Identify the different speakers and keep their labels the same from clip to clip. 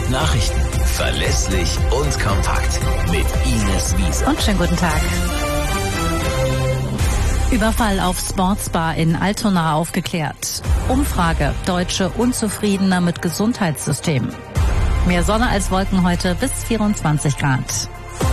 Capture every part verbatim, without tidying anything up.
Speaker 1: Nachrichten. Verlässlich und kompakt. Mit Ines Wiese.
Speaker 2: Und schönen guten Tag. Überfall auf Sportsbar in Altona aufgeklärt. Umfrage. Deutsche unzufriedener mit Gesundheitssystem. Mehr Sonne als Wolken heute bis vierundzwanzig Grad.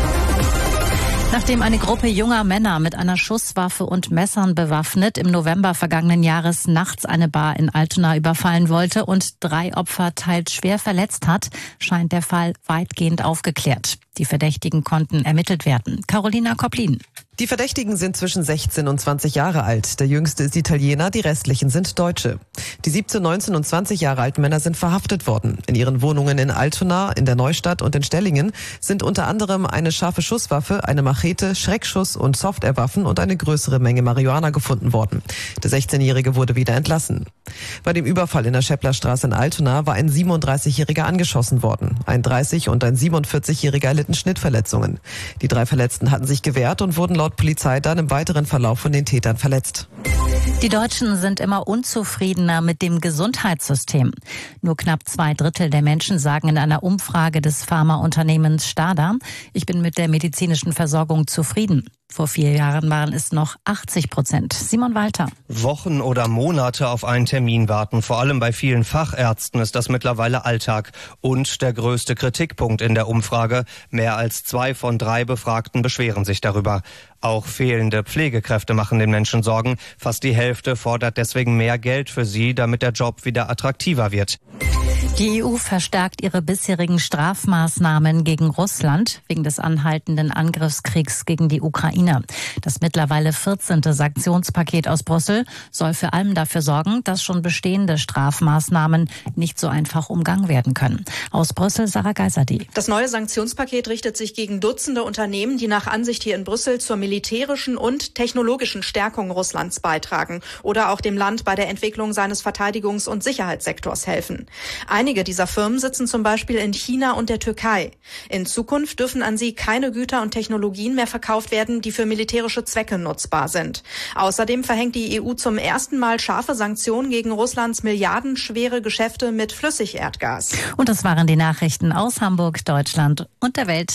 Speaker 2: Nachdem eine Gruppe junger Männer mit einer Schusswaffe und Messern bewaffnet im November vergangenen Jahres nachts eine Bar in Altona überfallen wollte und drei Opfer teils schwer verletzt hat, scheint der Fall weitgehend aufgeklärt. Die Verdächtigen konnten ermittelt werden. Carolina Koplin.
Speaker 3: Die Verdächtigen sind zwischen sechzehn und zwanzig Jahre alt. Der jüngste ist Italiener, die restlichen sind Deutsche. Die siebzehn, neunzehn und zwanzig Jahre alten Männer sind verhaftet worden. In ihren Wohnungen in Altona, in der Neustadt und in Stellingen sind unter anderem eine scharfe Schusswaffe, eine Machete, Schreckschuss und Softwarewaffen und eine größere Menge Marihuana gefunden worden. Der sechzehnjährige wurde wieder entlassen. Bei dem Überfall in der Schäpplerstraße in Altona war ein siebenunddreißigjähriger angeschossen worden. Ein dreißig- und ein siebenundvierzigjähriger erlitten Schnittverletzungen. Die drei Verletzten hatten sich gewehrt und wurden laut Polizei dann im weiteren Verlauf von den Tätern verletzt.
Speaker 2: Die Deutschen sind immer unzufriedener mit dem Gesundheitssystem. Nur knapp zwei Drittel der Menschen sagen in einer Umfrage des Pharmaunternehmens Stada, ich bin mit der medizinischen Versorgung zufrieden. Vor vier Jahren waren es noch achtzig Prozent. Simon Walter.
Speaker 4: Wochen oder Monate auf einen Termin warten. Vor allem bei vielen Fachärzten ist das mittlerweile Alltag. Und der größte Kritikpunkt in der Umfrage. Mehr als zwei von drei Befragten beschweren sich darüber. Auch fehlende Pflegekräfte machen den Menschen Sorgen. Fast die Hälfte fordert deswegen mehr Geld für sie, damit der Job wieder attraktiver wird.
Speaker 2: Die E U verstärkt ihre bisherigen Strafmaßnahmen gegen Russland wegen des anhaltenden Angriffskriegs gegen die Ukraine. Das mittlerweile vierzehnte Sanktionspaket aus Brüssel soll vor allem dafür sorgen, dass schon bestehende Strafmaßnahmen nicht so einfach umgangen werden können. Aus Brüssel Sarah Geiserde.
Speaker 5: Das neue Sanktionspaket richtet sich gegen Dutzende Unternehmen, die nach Ansicht hier in Brüssel zur militärischen und technologischen Stärkung Russlands beitragen oder auch dem Land bei der Entwicklung seines Verteidigungs- und Sicherheitssektors helfen. Einige dieser Firmen sitzen zum Beispiel in China und der Türkei. In Zukunft dürfen an sie keine Güter und Technologien mehr verkauft werden, die für militärische Zwecke nutzbar sind. Außerdem verhängt die E U zum ersten Mal scharfe Sanktionen gegen Russlands milliardenschwere Geschäfte mit Flüssigerdgas.
Speaker 2: Und das waren die Nachrichten aus Hamburg, Deutschland und der Welt.